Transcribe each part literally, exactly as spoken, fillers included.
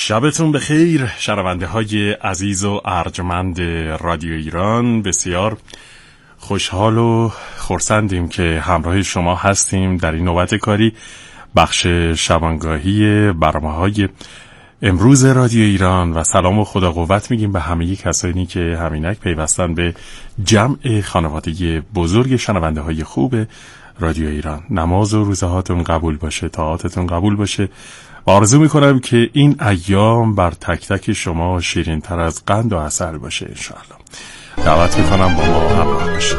شبتون بخیر شنونده های عزیز و ارجمند رادیو ایران. بسیار خوشحال و خرسندیم که همراه شما هستیم در این نوبت کاری. بخش شبانگاهی برنامه‌های امروز رادیو ایران و سلام و خدا قوت میگیم به همه کسانی که همینک پیوستن به جمع خانواده بزرگ شنونده های خوب رادیو ایران. نماز و روزهاتون قبول باشه، طاعاتتون قبول باشه و آرزو میکنم که این ایام بر تک تک شما شیرین تر از قند و عسل باشه انشاءالله. دعوت میکنم با ما همراه باشید.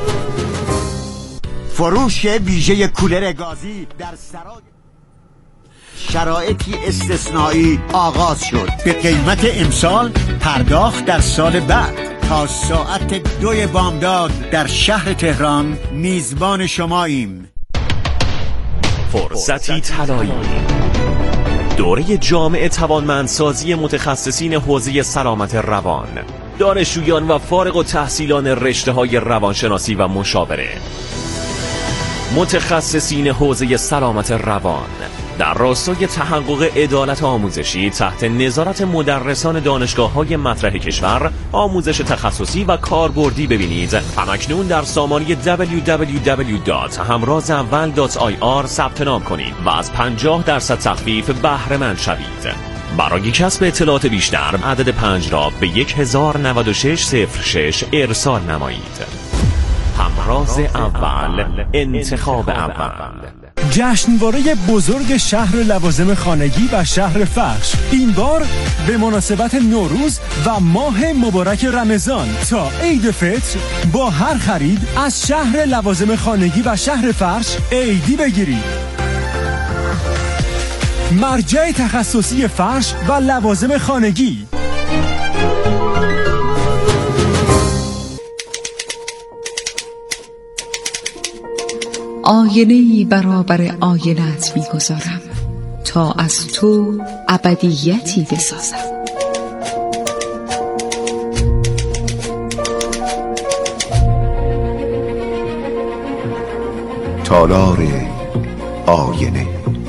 فروش ویژه کولر گازی در سرای شرایطی استثنایی آغاز شد. به قیمت امسال، پرداخت در سال بعد. تا ساعت دوی بامداد در شهر تهران میزبان شماییم. فرصتی طلایی، دوره جامع توانمندسازی متخصصین حوزه سلامت روان، دانشجویان و فارغ التحصیلان رشته‌های روانشناسی و مشاوره، متخصصین حوزه سلامت روان در راستای تحقق عدالت آموزشی تحت نظارت مدرسان دانشگاه‌های مطرح کشور. آموزش تخصصی و کاربردی ببینید همکنون در سامانه دبلیو دبلیو دبلیو دات همراز اول دات آی آر ثبت نام کنید و از پنجاه درصد تخفیف بهره مند شوید. برای کسب اطلاعات بیشتر عدد پنج را به یک هزار و نود و شش صفر شش ارسال نمایید. همراز اول، انتخاب اول. جشنواره بزرگ شهر لوازم خانگی و شهر فرش، این بار به مناسبت نوروز و ماه مبارک رمضان تا عید فطر با هر خرید از شهر لوازم خانگی و شهر فرش عیدی بگیرید. مرجع تخصصی فرش و لوازم خانگی. آینه‌ای برابر آینه‌ات می‌گذارم تا از تو ابدیتی بسازم. تالار آینه.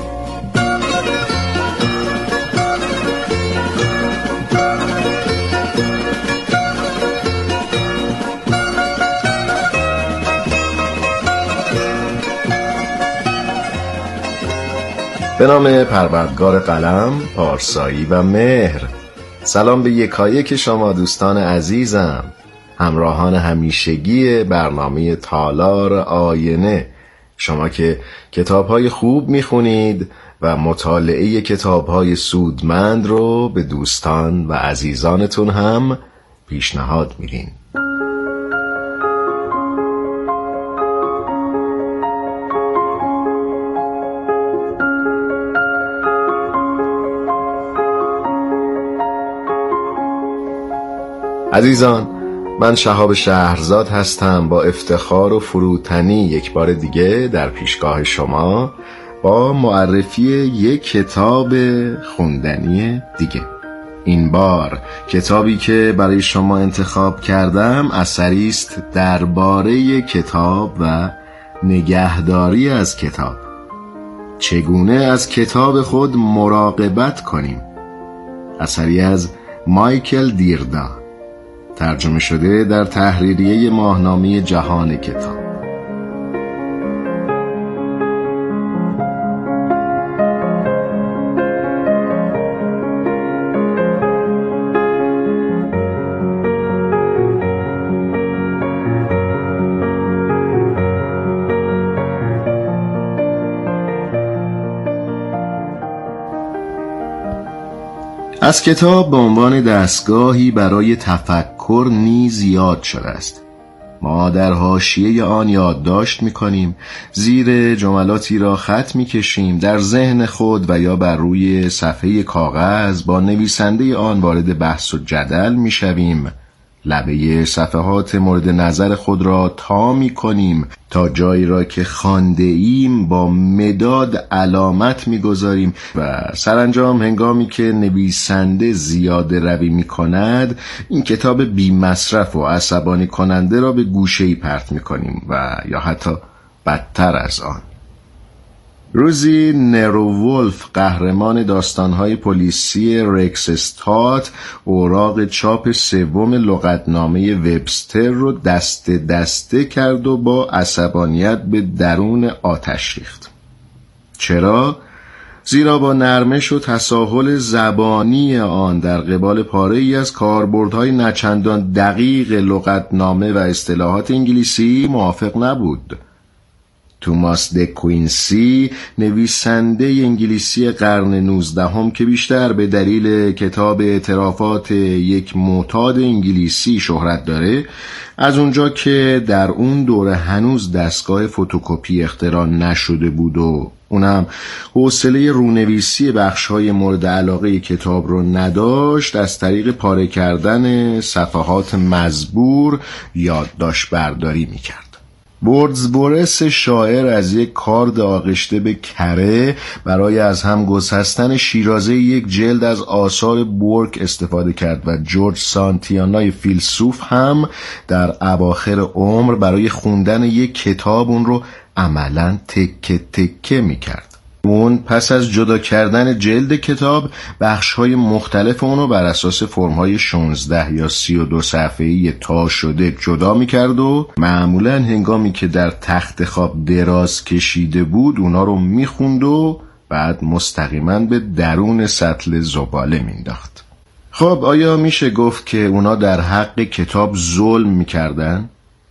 به نام پروردگار قلم، پارسایی و مهر. سلام به یکایک شما دوستان عزیزم، همراهان همیشگی برنامه تالار آینه. شما که کتاب‌های خوب می‌خونید و مطالعه کتاب‌های سودمند رو به دوستان و عزیزانتون هم پیشنهاد میدین. عزیزان، من شهاب شهرزاد هستم. با افتخار و فروتنی یک بار دیگه در پیشگاه شما با معرفی یک کتاب خوندنی دیگه. این بار کتابی که برای شما انتخاب کردم اثری است درباره کتاب و نگهداری از کتاب. چگونه از کتاب خود مراقبت کنیم. اثری از مایکل دیردا، ترجمه شده در تحریریه ماهنامه جهان کتاب. از کتاب به عنوان دستگاهی برای تفکر نیز یاد شده است. ما در حاشیه آن یادداشت می‌کنیم، زیر جملاتی را خط می‌کشیم، در ذهن خود و یا بر روی صفحه کاغذ با نویسنده آن وارد بحث و جدل می‌شویم. لبه صفحات مورد نظر خود را تا می‌کنیم تا جایی را که خوانده ایم با مداد علامت می‌گذاریم و سرانجام هنگامی که نویسنده زیاده روی می‌کند این کتاب بی مصرف و عصبانی کننده را به گوشه‌ای پرت می‌کنیم و یا حتی بدتر از آن. روزی نرو ولف، قهرمان داستانهای پلیسی رکس استات، اوراق چاپ سوم لغتنامه وبستر رو دسته دسته کرد و با عصبانیت به درون آتش ریخت. چرا؟ زیرا با نرمش و تساهل زبانی آن در قبال پاره‌ای از کاربردهای نچندان دقیق لغتنامه و اصطلاحات انگلیسی موافق نبود. توماس د کوینسی، نویسنده انگلیسی قرن نوزدهم که بیشتر به دلیل کتاب اعترافات یک معتاد انگلیسی شهرت داره، از اونجا که در اون دوره هنوز دستگاه فتوکپی اختراع نشده بود و اونم حوصله رونویسی بخش‌های مورد علاقه کتاب رو نداشت، از طریق پاره کردن صفحات مزبور یادداشت برداری میکرد. وردزورث شاعر از یک کارد آغشته به کره برای از هم گسستن شیرازه یک جلد از آثار بورک استفاده کرد و جورج سانتیانای فیلسوف هم در اواخر عمر برای خوندن یک کتاب اون رو عملاً تکه تکه می کرد. اون پس از جدا کردن جلد کتاب بخش‌های مختلف اونو بر اساس فرم‌های شانزده یا سی و دو صفحه‌ای تا شده جدا می‌کرد و معمولاً هنگامی که در تخت خواب دراز کشیده بود اونا رو می‌خوند و بعد مستقیما به درون سطل زباله مینداخت. خب آیا میشه گفت که اونا در حق کتاب ظلم می‌کردن؟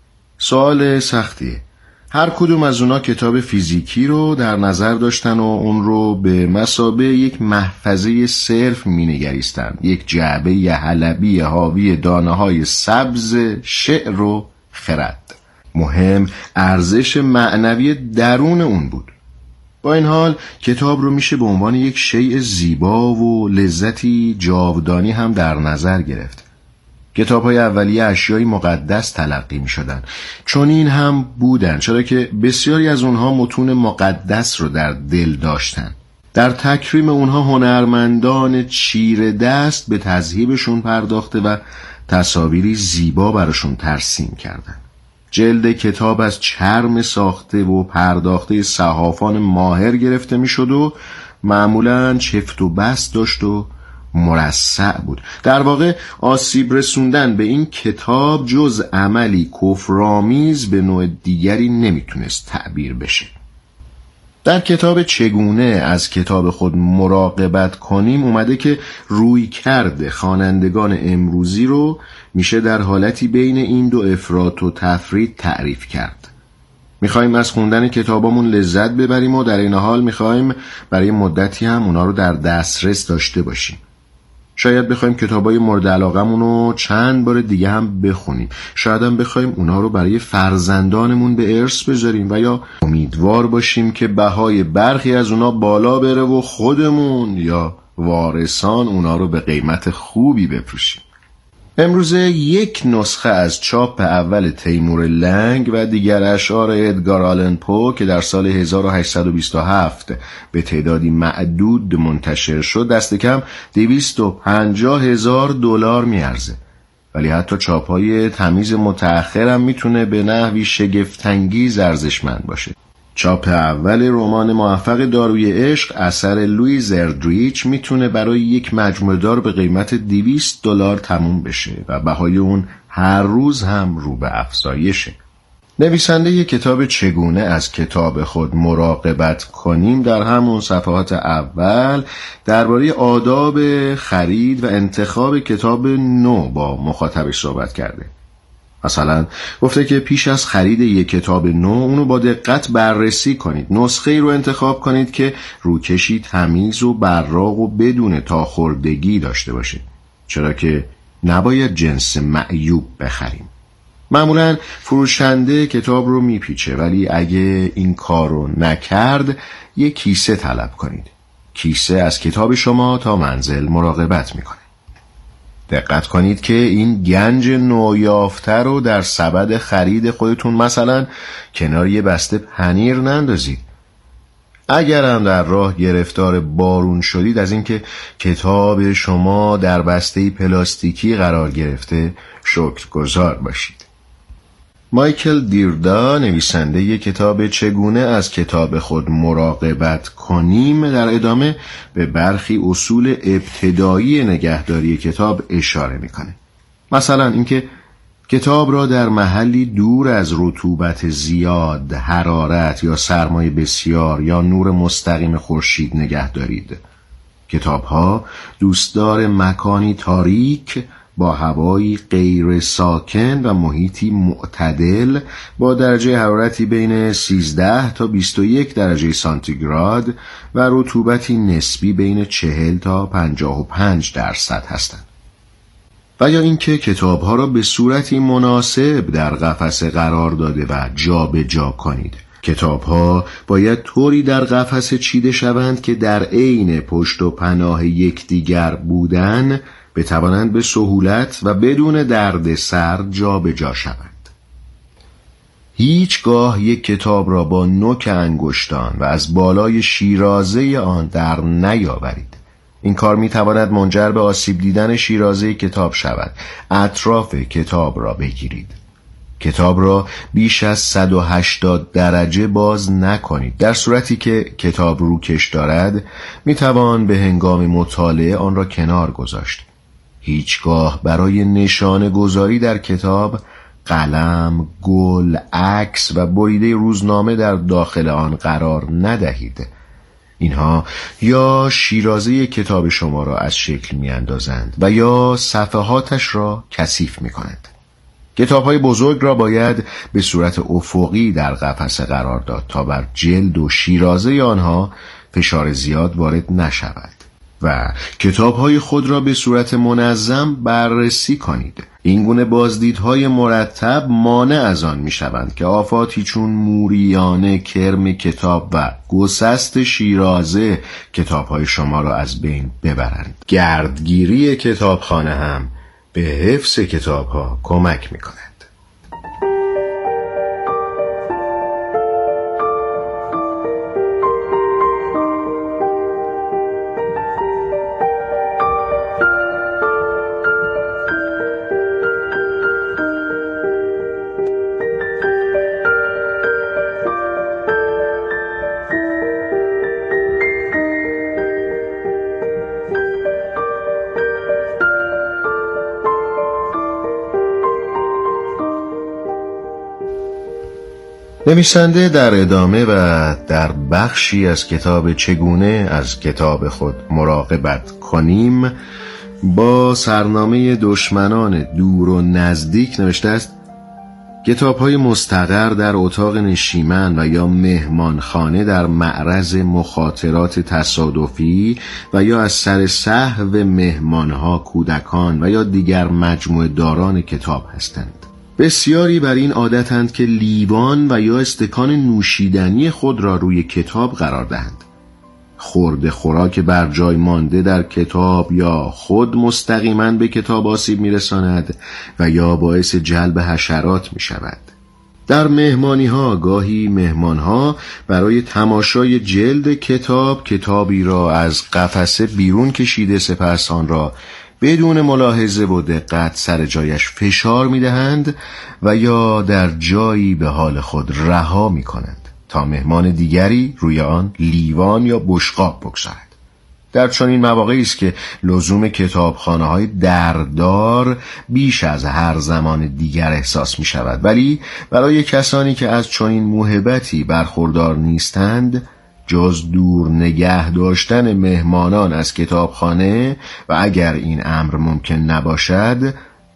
سوال سختیه. هر کدوم از اونا کتاب فیزیکی رو در نظر داشتن و اون رو به مثابه یک محفظه صرف مینگریستن، یک جعبه ی حلبی حاوی دانه های سبز شعر و خرد. مهم ارزش معنوی درون اون بود. با این حال کتاب رو میشه به عنوان یک شیء زیبا و لذتی جاودانی هم در نظر گرفت. کتاب‌های اولیه اشیای مقدس تلقی می‌شدند. چون این هم بودن، چرا که بسیاری از اونها متون مقدس رو در دل داشتن. در تکریم اونها هنرمندان چیره دست به تذهیبشون پرداخته و تصاویری زیبا براشون ترسیم کردن. جلد کتاب از چرم ساخته و پرداخته صحافان ماهر گرفته می‌شد و معمولاً چفت و بست داشت و مرصع بود. در واقع آسیب رسوندن به این کتاب جز عملی کفرآمیز به نوع دیگری نمیتونست تعبیر بشه. در کتاب چگونه از کتاب خود مراقبت کنیم اومده که روی کرده خوانندگان امروزی رو میشه در حالتی بین این دو افراط و تفرید تعریف کرد. میخوایم از خوندن کتابامون لذت ببریم و در این حال میخوایم برای مدتی هم اونا رو در دسترس داشته باشیم. شاید بخوایم کتابای مورد علاقمون رو چند بار دیگه هم بخونیم. شاید هم بخوایم اونا رو برای فرزندانمون به ارث بذاریم و یا امیدوار باشیم که بهای برخی از اونا بالا بره و خودمون یا وارثان اونا رو به قیمت خوبی بفروشیم. امروزه یک نسخه از چاپ اول تیمور لنگ و دیگر اشعار ادگار آلن پو که در سال هزار و هشتصد و بیست و هفت به تعدادی معدود منتشر شد دست کم دویست و پنجاه هزار دلار میارزه. ولی حتی چاپ‌های تمیز متأخر هم میتونه به نحوی شگفت‌انگیز ارزشمند باشه. چاپ اول رمان موفق داروی عشق اثر لویز اردریچ میتونه برای یک مجموعه دار به قیمت دویست دلار تموم بشه و بهای اون هر روز هم رو به افزایشه. نویسنده یک کتاب چگونه از کتاب خود مراقبت کنیم در همون صفحات اول درباره آداب خرید و انتخاب کتاب نو با مخاطبش صحبت کرده. مثلا گفته که پیش از خرید یک کتاب نو اونو با دقت بررسی کنید. نسخه ای رو انتخاب کنید که روکشی تمیز و براق و بدون تاخوردگی داشته باشه، چرا که نباید جنس معیوب بخریم. معمولا فروشنده کتاب رو میپیچه، ولی اگه این کار رو نکرد یک کیسه طلب کنید. کیسه از کتاب شما تا منزل مراقبت میکنه. دقت کنید که این گنج نویافته رو در سبد خرید خودتون مثلا کنار یه بسته پنیر نندازید. اگر هم در راه گرفتار بارون شدید از اینکه کتاب شما در بسته پلاستیکی قرار گرفته شکرگزار باشید. مایکل دیردا نویسنده کتاب چگونه از کتاب خود مراقبت کنیم در ادامه به برخی اصول ابتدایی نگهداری کتاب اشاره میکنه. مثلا اینکه کتاب را در محلی دور از رطوبت زیاد، حرارت یا سرمایه بسیار یا نور مستقیم خورشید نگه دارید. کتاب‌ها دوستدار مکانی تاریک با هوایی غیر ساکن و محیطی معتدل با درجه حرارتی بین سیزده تا بیست و یک درجه سانتیگراد و رطوبتی نسبی بین چهل تا پنجاه و پنج درصد هستند. و یا اینکه کتاب‌ها را به صورتی مناسب در قفسه قرار داده و جا به جا کنید. کتاب‌ها باید طوری در قفسه چیده شوند که در عین پشت و پناه یکدیگر بودن بتوانند به سهولت و بدون درد سر جا به جا شوند. هیچگاه یک کتاب را با نوک انگشتان و از بالای شیرازه آن در نیاورید. این کار میتواند منجر به آسیب دیدن شیرازه کتاب شود. اطراف کتاب را بگیرید. کتاب را بیش از صد و هشتاد درجه باز نکنید. در صورتی که کتاب روکش دارد میتوان به هنگام مطالعه آن را کنار گذاشت. هیچگاه برای نشانه گذاری در کتاب قلم، گل، عکس و بریده روزنامه در داخل آن قرار ندهید. اینها یا شیرازه کتاب شما را از شکل می اندازند و یا صفحاتش را کثیف می کنند. کتاب‌های بزرگ را باید به صورت افقی در قفسه قرار داد تا بر جلد و شیرازه آنها فشار زیاد وارد نشود و کتاب‌های خود را به صورت منظم بررسی کنید. این گونه بازدیدهای مرتب مانع از آن می‌شوند که آفاتی چون موریانه، کرم کتاب و گسست شیرازه کتاب‌های شما را از بین ببرند. گردگیری کتابخانه هم به حفظ کتاب‌ها کمک می‌کند. نویسنده در ادامه و در بخشی از کتاب چگونه از کتاب خود مراقبت کنیم با سرنامه دشمنان دور و نزدیک نوشته است: کتاب‌های مستقر در اتاق نشیمن و یا مهمانخانه در معرض مخاطرات تصادفی و یا از سر سهو مهمانها، کودکان و یا دیگر مجموعه داران کتاب هستند. بسیاری بر این عادتند که لیوان و یا استکان نوشیدنی خود را روی کتاب قرار دهند. خورده خوراک بر جای مانده در کتاب یا خود مستقیما به کتاب آسیب میرساند و یا باعث جلب حشرات می شود. در مهمانی ها گاهی مهمان ها برای تماشای جلد کتاب کتابی را از قفسه بیرون کشیده سپس آن را بدون ملاحظه و دقت سر جایش فشار می دهند و یا در جایی به حال خود رها می کنند تا مهمان دیگری روی آن لیوان یا بشقاب بگذارد. در چنین مواقعی است که لزوم کتابخانه‌های دردار بیش از هر زمان دیگر احساس می شود، ولی برای کسانی که از چنین موهبتی برخوردار نیستند جز دور نگه داشتن مهمانان از کتابخانه و اگر این امر ممکن نباشد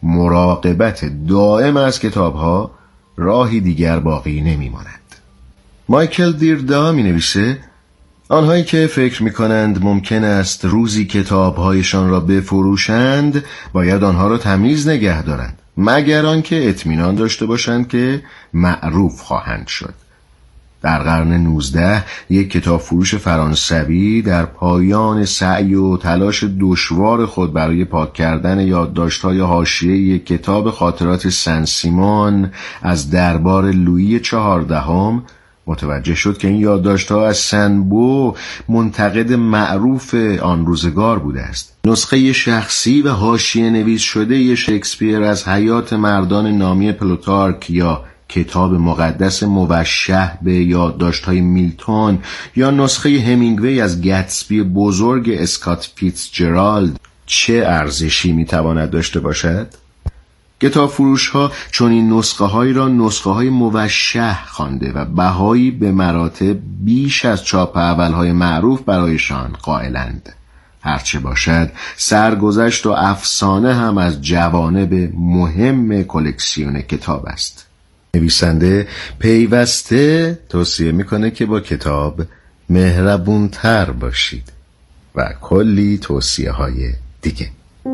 مراقبت دائم از کتابها راهی دیگر باقی نمی ماند. مایکل دیردا می نویسه: آنهایی که فکر می کنند ممکن است روزی کتابهایشان را بفروشند باید آنها را تمیز نگه دارند مگر آنکه اطمینان داشته باشند که معروف خواهند شد. در قرن نوزده یک کتاب فروش فرانسوی در پایان سعی و تلاش دشوار خود برای پاک کردن یادداشت‌های حاشیه‌ای یک کتاب خاطرات سن سیمون از دربار لویی چهاردهم متوجه شد که این یادداشت‌ها از سنبو منتقد معروف آن روزگار بوده است. نسخه شخصی و حاشیه نویس شده شکسپیر از حیات مردان نامی پلوتارک یا کتاب مقدس موشح به یادداشت‌های میلتون یا نسخه همینگوی از گتسبی بزرگ اسکات فیتزجرالد چه ارزشی میتواند داشته باشد؟ کتاب فروش ها چون این نسخه هایی را نسخه های موشح خوانده و بهایی به مراتب بیش از چاپ اول های معروف برایشان قائلند. هرچه باشد سرگذشت و افسانه هم از جوانب مهم کلکسیون کتاب است. نویسنده پیوسته توصیه میکنه که با کتاب مهربونتر باشید و کلی توصیه های دیگه.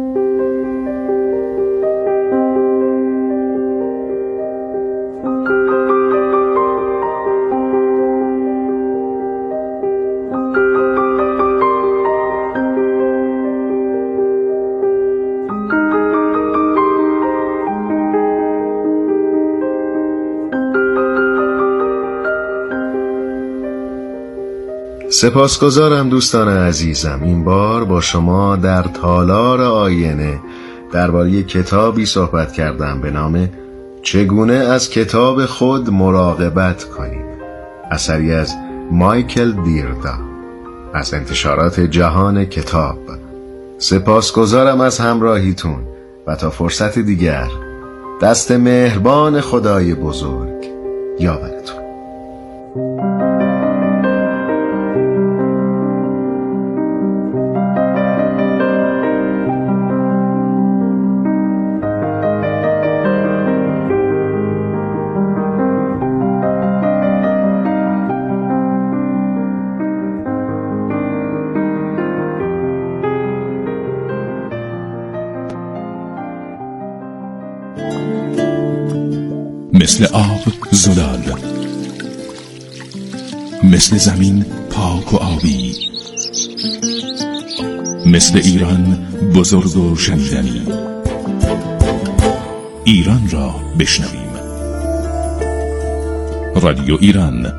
سپاسگزارم دوستان عزیزم. این بار با شما در تالار آینه درباره کتابی صحبت کردم به نام چگونه از کتاب خود مراقبت کنیم، اثری از مایکل دیردا از انتشارات جهان کتاب. سپاسگزارم از همراهیتون و تا فرصت دیگر دست مهربان خدای بزرگ یاورتون. مثل آب زلال، مثل زمین پاک و آبی، مثل ایران بزرگ و شنیدنی. ایران را بشنویم. رادیو ایران.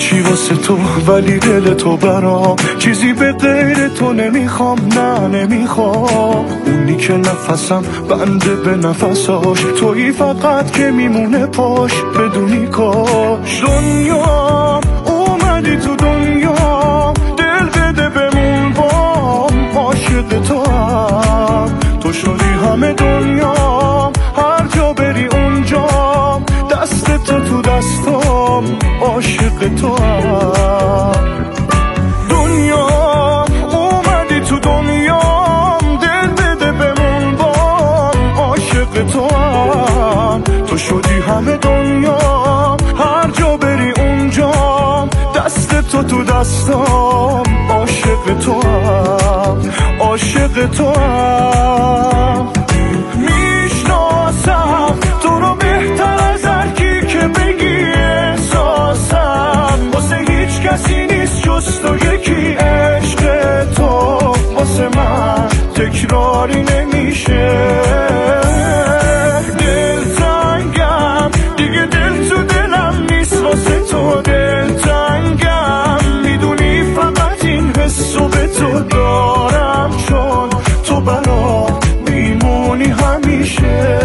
هیچی واسه تو ولی دل تو برام، چیزی به غیر تو نمیخوام، نه نمیخوام. اونی که نفسم بنده به نفساش، تویی فقط که میمونه پاش بدونی کاش. دنیا اومدی تو دنیا، دل بده بمون بام، عاشق تو هم تو شدی همه دنیا، هر جا بری اونجا دست تو تو دستام، عاشق تو هم. دنیا اومدی تو دنیا، دل بده بمون بام، عاشق تو هم تو شدی همه دنیا، هر جا بری اونجا دست تو تو دستام، عاشق تو هم، عاشق تو هم. میشناسم تو رو بهتر از هر کی که بگی احساسم، واسه هیچ کسی نیست جز تو یکی، عشق تو واسه من تکراری نمیشه. دل تنگم دیگه، دل تو دلم نیست واسه تو، دل تنگم میدونی فقط این حسو به تو دارم، چون تو برا میمونی همیشه.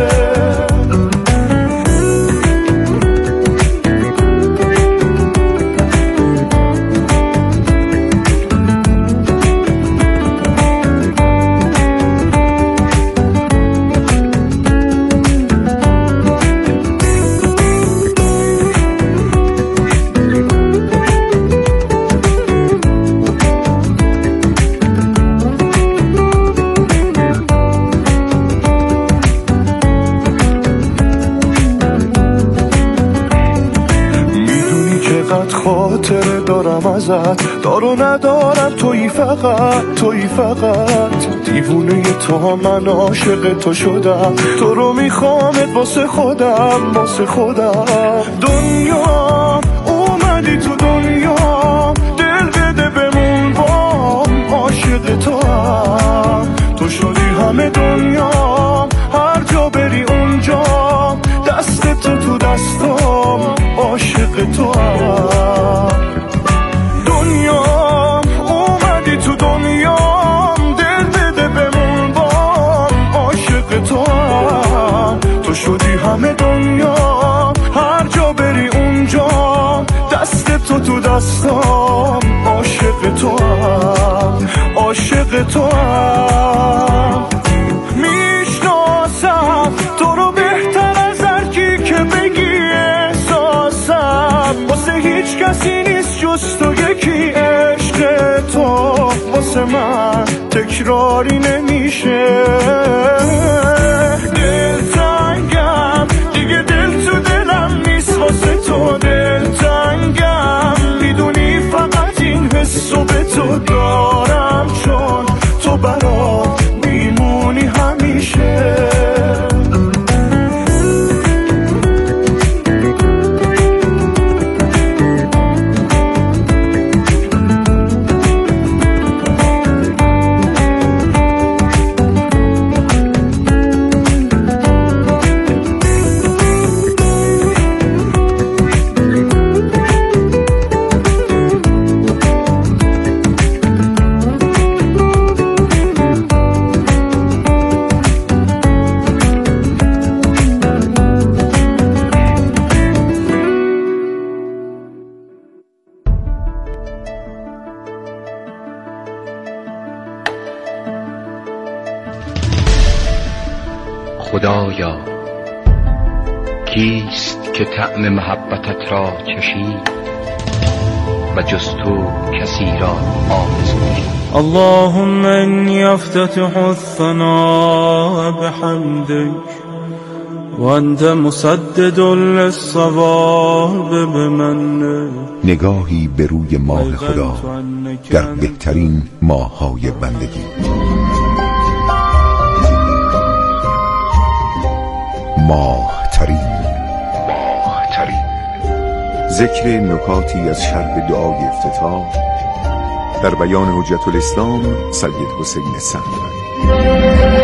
خاطره دارم ازت، دارو ندارم تویی فقط، تویی فقط. دیوونه تو من عاشق تو شدم، تو رو میخوامت واسه خودم، واسه خودم. دنیا اومدی تو دنیا، دل بده بمون بام، عاشق تو هم تو شدی همه دنیا، هر جا بری اونجا دست تو تو دستام، عاشق تو هم. دنیا اومدی تو دنیا، دل بده بمون بام، عاشق تو هم تو شدی همه دنیا، هر جا بری اونجا دست تو تو دستام، عاشق تو هم، عاشق تو هم. میشناسم تو رو بهتر از هر کی که بگی احساسم، واسه هیچ کسی نیست جز تو یکی، عشق تو واسه من تکراری نمیشه. دل تنگم دیگه، دل تو دلم نیست واسه تو، دل تنگم میدونی فقط این حسو به تو دارم، چون تو برا میمونی همیشه. خدایا کیست که طعم محبتت را چشید و جز تو کسی را آرزویی. اللهم انی افتتح الثناء بحمدک و انت مسدد للصواب بمنک. نگاهی به روی ماه خدا در بهترین ماه‌های بندگی. ماه ترین ماه ترین ذکر نکاتی از شرح دعای افتتاح در بیان حجت الاسلام سید حسین سندبری.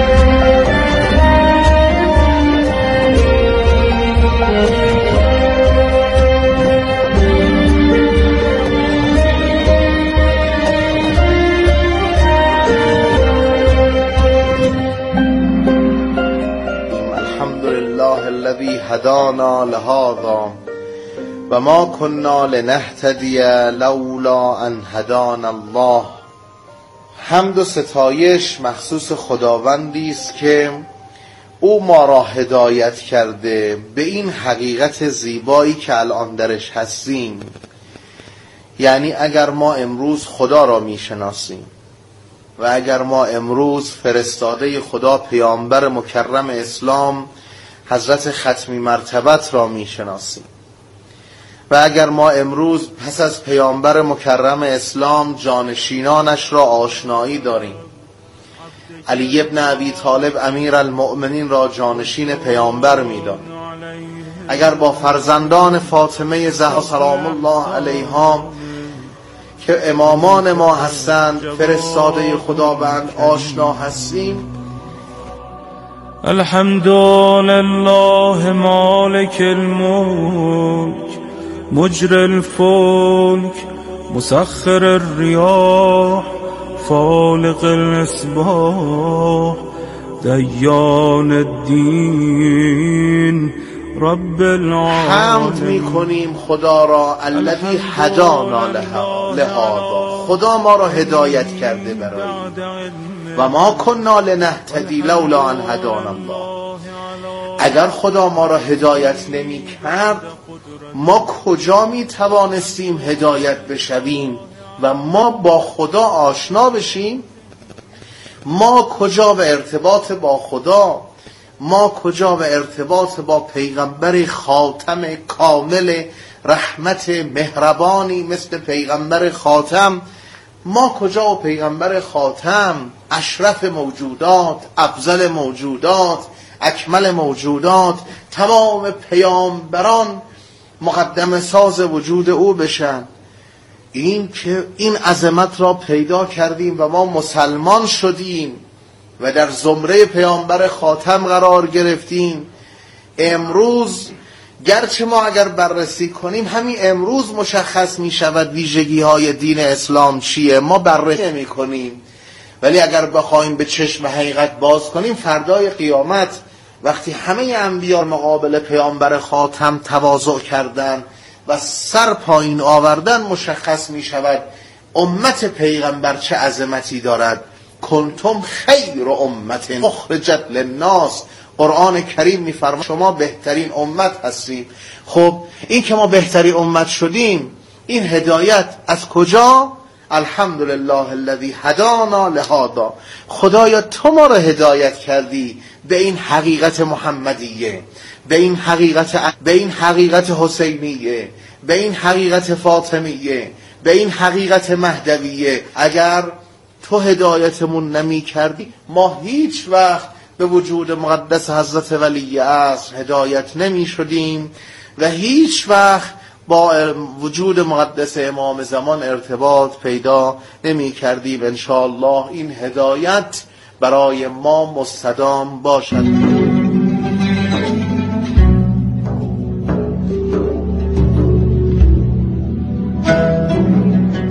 هدانا لهذا و ما كنا لنهتدی لولا ان هدانا الله. حمد و ستایش مخصوص خداوندی است که او ما را هدایت کرده به این حقیقت زیبایی که الان درش هستیم. یعنی اگر ما امروز خدا را میشناسیم و اگر ما امروز فرستاده خدا پیامبر مکرم اسلام حضرت ختمی مرتبت را میشناسیم و اگر ما امروز پس از پیامبر مکرم اسلام جانشینانش را آشنایی داریم، علی ابن ابی طالب امیر المؤمنین را جانشین پیامبر می‌دانیم، اگر با فرزندان فاطمه زهرا سلام الله علیها که امامان ما هستند فرستاده خداوند آشنا هستیم. الحمد لله مالک الملک مجر الفلک مسخر الریاح فالق الاصباح دیان الدین رب العالمین. حمد میکنیم خدا را الذی هدانا لهذا، خدا ما را هدایت کرده برای و ما کنا لنهتدی لولا ان هدانا الله. اگر خدا ما را هدایت نمی کرد ما کجا می توانستیم هدایت بشویم و ما با خدا آشنا بشیم؟ ما کجا به ارتباط با خدا، ما کجا به ارتباط با پیغمبر خاتم کامل رحمت مهربانی مثل پیغمبر خاتم، ما کجا و پیغمبر خاتم اشرف موجودات، افضل موجودات، اکمل موجودات، تمام پیامبران مقدم ساز وجود او بشن؟ این که این عظمت را پیدا کردیم و ما مسلمان شدیم و در زمره پیامبر خاتم قرار گرفتیم. امروز گرچه ما اگر بررسی کنیم همین امروز مشخص می شود ویژگی های دین اسلام چیه، ما بررسی نمی کنیم، ولی اگر بخوایم به چشم حقیقت باز کنیم فردای قیامت وقتی همه انبیا مقابل پیامبر خاتم تواضع کردن و سر پایین آوردن مشخص می شود امت پیغمبر چه عظمتی دارد. کنتم خیر امت اخرجت للناس، قرآن کریم میفرماید شما بهترین امت هستید. خب این که ما بهترین امت شدیم، این هدایت از کجا؟ الحمدلله الذی هدانا لهذا. خدایا تو ما را هدایت کردی به این حقیقت محمدیه، به این حقیقت به این حقیقت حسینیه، به این حقیقت فاطمیه، به این حقیقت مهدویه. اگر تو هدایتمون نمی کردی ما هیچ وقت به وجود مقدس حضرت ولی عصر هدایت نمی شدیم و هیچ وقت با وجود مقدس امام زمان ارتباط پیدا نمی کردیم. انشاءالله این هدایت برای ما مستدام باشد.